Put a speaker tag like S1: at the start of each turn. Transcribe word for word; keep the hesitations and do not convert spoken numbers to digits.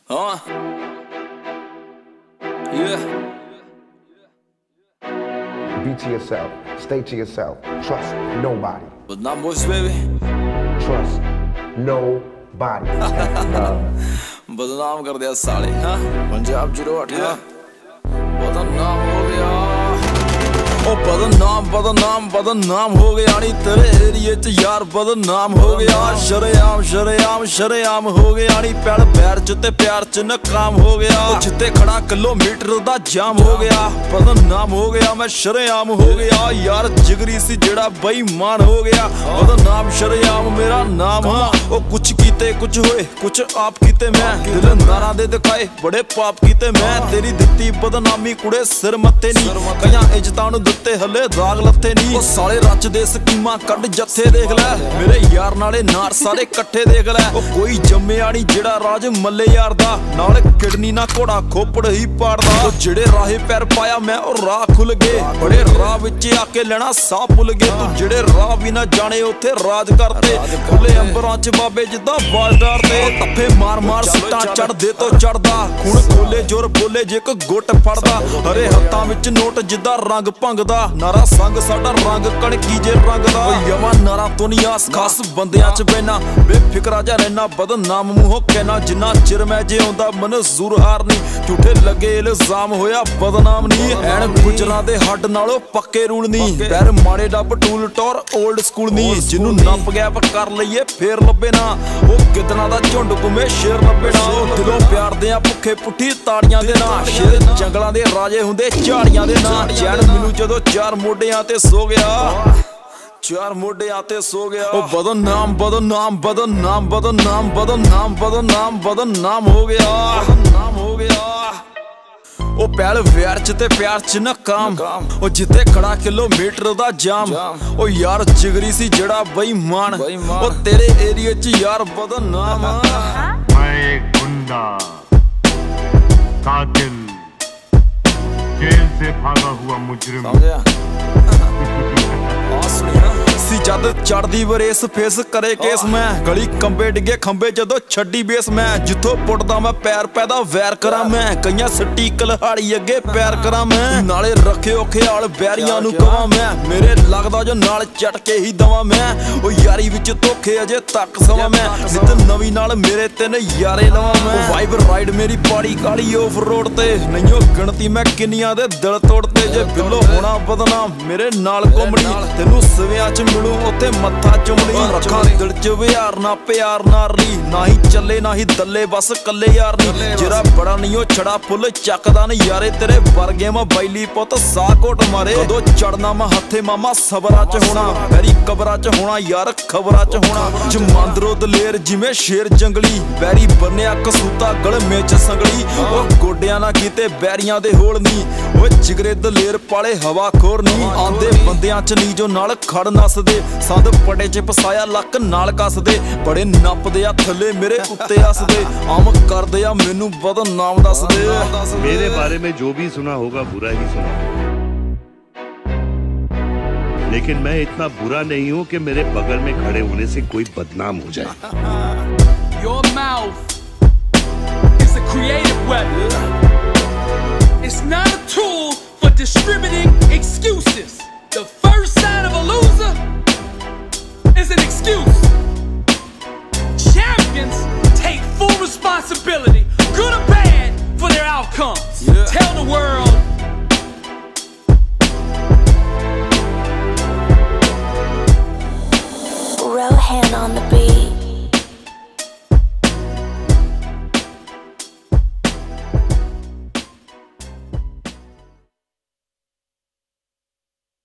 S1: Huh? Yeah.
S2: Be to yourself. Stay to yourself. Trust nobody.
S1: But not boys, baby.
S2: Trust nobody.
S1: बदनाम कर दिया साले, हाँ? Punjab zero आठ, हाँ? बदनाम हो गया। ओ बदनाम बदनाम बदनाम हो गया नी तेरे एरिए च यार बदनाम हो गया। शरेआम शरेआम शरेआम हो गया नी पैर पैर च ते प्यार च नाकाम हो गया। जिते खड़ा किलोमीटर दा जाम हो गया। बदनाम हो गया मैं शरेआम हो गया यार जिगरी सी जेड़ा बेईमान हो गया। बदनाम शरेआम मेरा नाम हाँ। ओ कुछ कीते कुछ होए कुछ आप कीते मैं दिल नारा दे दिखाए बड़े पाप कीते मैं तेरी दित्ती बदनामी कुड़े सिर मत्ते नी कईयां इज्जतां नूं ते हले दाग लत्ते नी ओ साले रचदे स्कीमां कढ जत्थे देख लै मेरे यार नाले नार सारे कट्ठे देख लै ओ कोई जम्मिया नी जेड़ा राज मल्ले यार दा नाल किडनी ना घोड़ा खोपड़ ही पाड़दा ओ जेड़े राहे पैर पाया मैं ओ राह खुल गए बड़े राह विच आके लेना साह भुल गए तू जेड़े राह भी ना जाने उत्थे राज करते खुले अंबरां च बाबे जिद्दां बाज डारदे टप्पे मार मार सिट्टां चढ़दे तो चढ़दा खून खोले जोर बोले जे कोई गुੱਟ फड़दा हरे हत्थां विच नोट जिद्दां रंग भंग नारा संग साडा रंग कणकी जे रंग दा यवा नारा तो नहीं आस खास बंदियां च बैना बेफिक्रा जा रहना बदनाम मूंहों कहना जिन्ना चिर मैं जे आउंदा मंजूर हार नहीं झूठे लगे इल्जाम होया बदनाम नहीं ऐन गुजरां दे हड्ड नालों पक्के रूल नहीं पैर माड़े डब टूल टोर ओल्ड स्कूल नहीं जिन्नू नप गैप कर लईए फेर लब्बे ना ओ कितना दा झुंड घुमे शेर लब्बे ना दिलों प्यार दे भुखे पुट्ठी ताड़ियां दे ना शेर जंगलां दे राजे हुंदे झाड़ियां दे ना चैन मिलू जदों चार मोडियां ते सो गया चार मोडियां ते सो गया ओ बदनाम बदनाम बदनाम बदनाम बदनाम बदनाम बदनाम हो गया बदनाम हो गया ओ पैल व्यार च ते प्यार च नाकाम ओ जिते खड़ा किलोमीटर दा जाम ओ यार जिगरी सी जेड़ा बेईमान ओ तेरे एरिया च यार बदनाम
S3: मैं एक गुंडा कातिल जेल से भागा हुआ मुजरिम
S1: सी जद चढ़दी वरेस फेस करे केस मैं गली कंबे डिगे खंबे जदों छड्डी बेस मैं जिथों पुटदा मैं पैर पैदा वैर करा मैं कईयां सट्टी कलहाड़ी अगे पैर करा मैं नाले रखे ख्याल बैरियां नूं कवां मैं मेरे लगदा जो नाल चटके ही दवां मैं ओ यारी विच धोखे अजे तक सवां मैं नित नवीं नाल मेरे तिन यारे लवां मैं वाइब राइड मेरी पाड़ी काली ऑफ रोड ते नहींओ गिणती मैं किन्नियां दे दिल तोड़ते जे बिल्लो होना बदनाम मेरे नाल घुमणी तेनू सवियां च मिलू उत्ते मत्था चुमली रखा दिल च विहार ना प्यार ना रली ना ही चले ना ही दल्ले बस कल्ले यार नी जेरा बड़ा नहीं ओ छड़ा फुल चकदा नहीं यारे तेरे वर्गे मैं बैली पुत सा घोट मारे कदों चढ़ना मैं हथे मामा सबरा च होना बैरी कबरा च होना यार खबरा च होना जमांदरो दलेर जिवें शेर जंगली बैरी बन्निया कसूता गलमे च संगली ओ गोडियां ना कीते बैरियां दे होल नी ओ जिगरे दलेर पाले हवा खोर नी आंदे बंदियां च नी जो नाल खड़ नसदे संद पटे च फसाया लक नाल कसदे बड़े नपदे आ थल्ले मेरे उत्ते हसदे आम करदे आ मैनू बदनाम दसदे
S3: मेरे बारे में जो भी सुना होगा बुरा ही सुना लेकिन मैं इतना बुरा नहीं हूं कि मेरे बगल में खड़े होने से कोई बदनाम हो जाए
S4: Your mouth is a creative weapon. It's not a tool for distributing excuses. The first sign of a loser is an excuse. Champions take full responsibility, good or bad, for their outcomes. Yeah. Tell the world.
S5: Rohan on the beat.